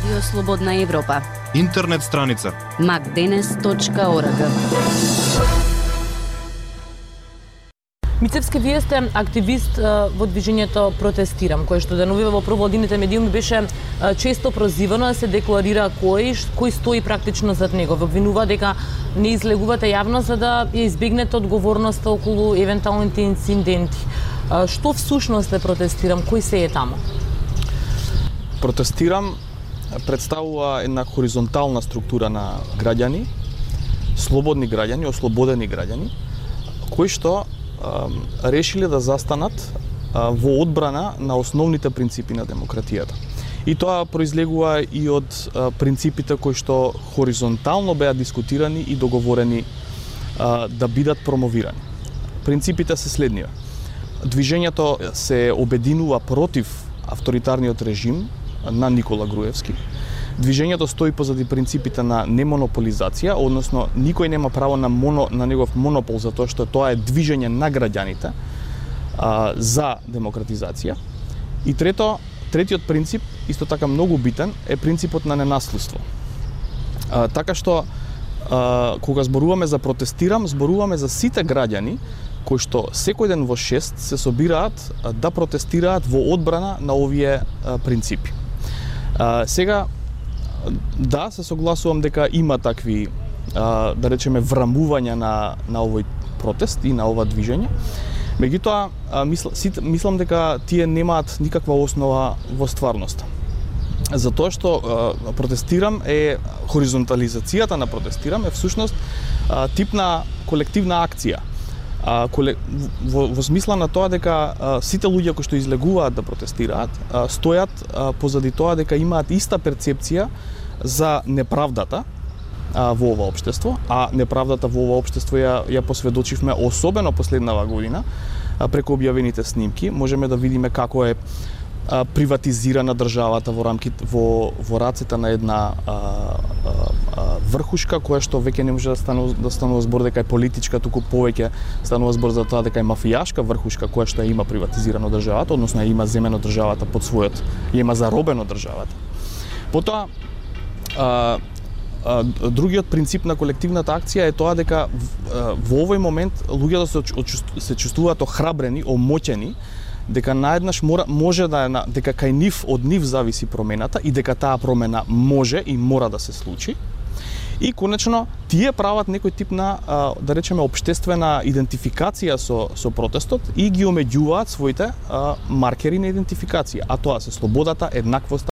Радио Слободна Европа. Интернет страница macdenes.org. Мицевски, вие сте активист во движењето Протестирам, кое што деновиве во проводините медиуми беше често прозивано да се декларира кој стои практично зад него. Ве обвинува дека не излегувате јавно за да ја избегнете одговорноста околу евентуалните инциденти. Што всушност е Протестирам? Кој се е таму? Протестирам представува една хоризонтална структура на граѓани, слободни граѓани, ослободени граѓани, кои што решиле да застанат во одбрана на основните принципи на демократијата. И тоа произлегува и од принципите кои што хоризонтално беа дискутирани и договорени да бидат промовирани. Принципите се следниве. Движењето се обединува против авторитарниот режим на Никола Груевски. Движењето стои позади принципите на немонополизација, односно никој нема право на негов монопол за тоа што тоа е движење на граѓаните за демократизација. И третиот принцип, исто така многу битен, е принципот на ненаследство. Така што кога зборуваме за Протестирам, зборуваме за сите граѓани кои што секој ден во 6 се собираат да протестираат во одбрана на овие принципи. Сега, да, се согласувам дека има такви, да речеме, врамувања на овој протест и на ова движење. Меѓутоа, мислам дека тие немаат никаква основа во стварноста. Затоа што Протестирам е хоризонтализацијата на Протестирам е всушност тип на колективна акција. Во смисла на тоа дека сите луѓе кои што излегуваат да протестираат стојат позади тоа дека имаат иста перцепција за неправдата во ова општество, а неправдата во ова општество ја посведочивме особено последнава година преку објавените снимки. Можеме да видиме како е приватизирана државата во рацете на една врхушка која што веќе не може да станува збор дека е политичка, туку повеќе станува збор за тоа дека е мафијашка врхушка која што има приватизирано државата, односно има земено државата под својот, има заробено државата. Потоа другиот принцип на колективната акција е тоа дека во овој момент луѓето се чувствуваат охрабрени, омоќени, дека наеднаш може дека кај нив од нив зависи промената и дека таа промена може и мора да се случи. И конечно тие прават некој тип на да речеме општествена идентификација со протестот и ги омеѓуваат своите маркери на идентификација, а тоа се слободата, еднаквоста,